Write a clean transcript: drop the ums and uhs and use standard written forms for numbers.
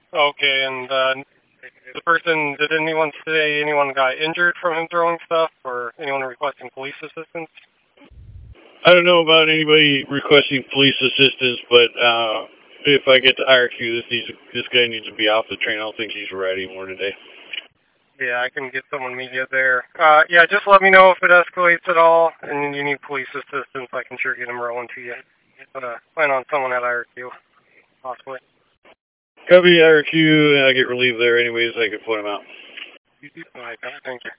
Okay, and the person, did anyone say anyone got injured from him throwing stuff, or anyone requesting police assistance? I don't know about anybody requesting police assistance, but if I get to IRQ, this guy needs to be off the train. I don't think he's riding more today. Yeah, I can get someone meet you there. Yeah, just let me know if it escalates at all, and you need police assistance. I can sure get them rolling to you. Plan on someone at IRQ, possibly. Copy IRQ, and I get relieved there anyways. I can point him out. All right, thank you.